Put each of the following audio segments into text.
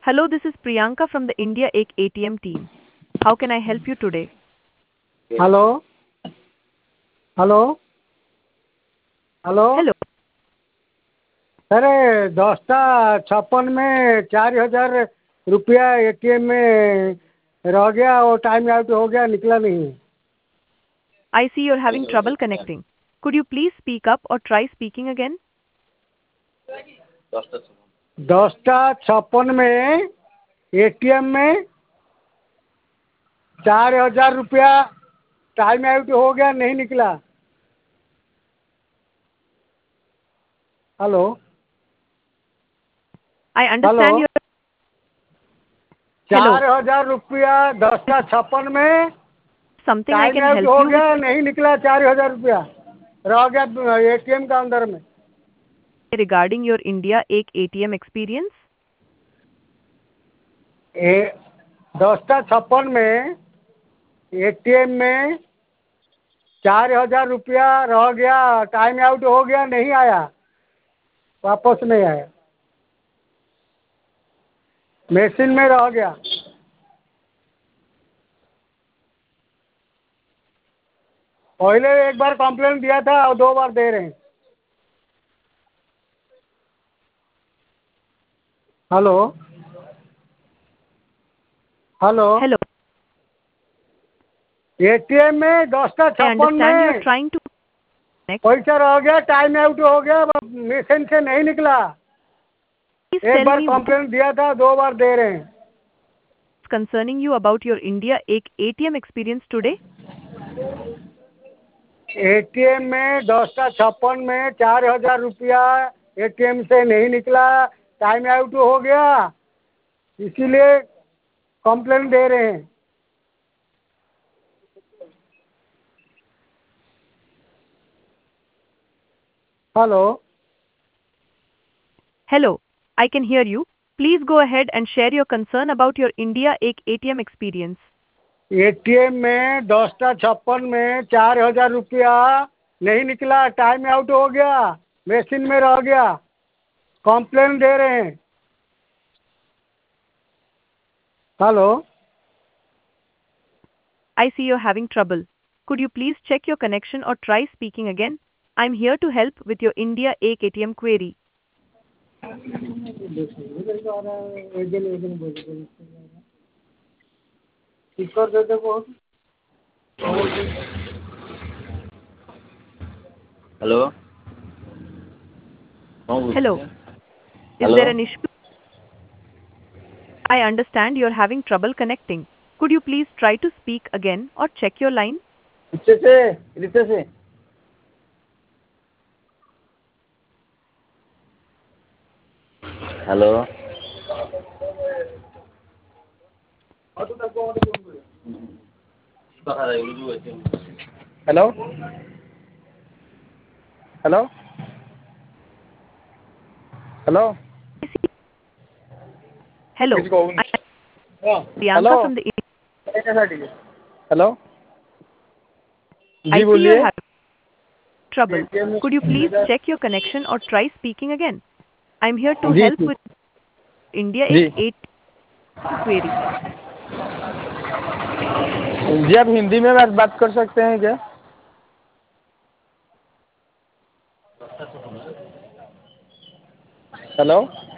Hello, this is Priyanka from the India Ek ATM team. How can I help you today? Hello hello hello Hello. अरे 10:56 में 4,000 रुपया ATM में रह गया और टाइम आउट हो गया, निकला नहीं। I see you're having trouble connecting. Could you please speak up or try speaking again? 10:56 में एटीएम में 4,000 रुपया टाइम आउट हो गया, नहीं निकला। Hello I hello understand your Hello. 4,000 रुपया 10:56 में Something I time can out help हो you with गया, नहीं निकला। 4,000 रुपया रह गया एटीएम का अंदर में। regarding your India Ek ATM experience? 10:56 में एटीएम में 4,000 रुपया रह गया, टाइम आउट हो गया, नहीं आया, वापस नहीं आया, मशीन में रह गया। पहले एक बार कंप्लेंट दिया था और 2 बार दे रहे हैं। Hello hello Hello. एटीएम में I 10:56 understand you're में trying to connect. पैसा रह गया, टाइम आउट हो गया, मशीन से नहीं निकला। Please एक tell बार me what कंप्लेंट दिया था, 2 बार दे रहे हैं। is concerning you about your India Ek ATM experience today? ATM में 10:56 में 4,000 रुपया एटीएम से नहीं निकला, टाइम आउट हो गया, इसीलिए कंप्लेंट दे रहे हैं। Hello Hello. I can hear you. Please go ahead and share your concern about your India Ek ATM experience. ATM में 10:56 में 4,000 रुपया नहीं निकला, टाइम आउट हो गया, मशीन में रह गया, कंप्लेंट दे रहे हैं। Hello I see you're having trouble. Could you please check your connection or try speaking again? I'm here to help with your India Ek ATM query. Hello Hello. Is hello there an issue? I understand you're having trouble connecting. Could you please try to speak again or check your line? से hello hello hello hello Hello. किसी को I'm hello Priyanka from the hello I जी see you're बोलिए। having trouble. Could you please check your connection or try speaking again? I'm here to ji help with India ji Ek ATM query. जी आप हिंदी में बात कर सकते हैं क्या? Hello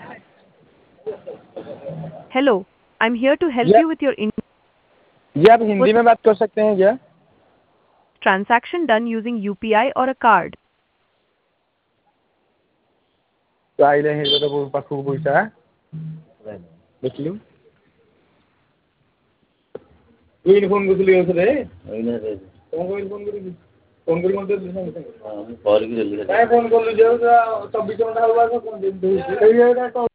Hello. I'm here to help जी you with your जी आप हिंदी was में बात कर सकते हैं क्या? transaction done using UPI or a card. तो आइले हैं तो पाखु पैसा देखियो कोई फोन करली उसरे कौन कोई फोन करी मते और की जल्दी काय फोन करली जे 24 घंटा हवा कोन दिन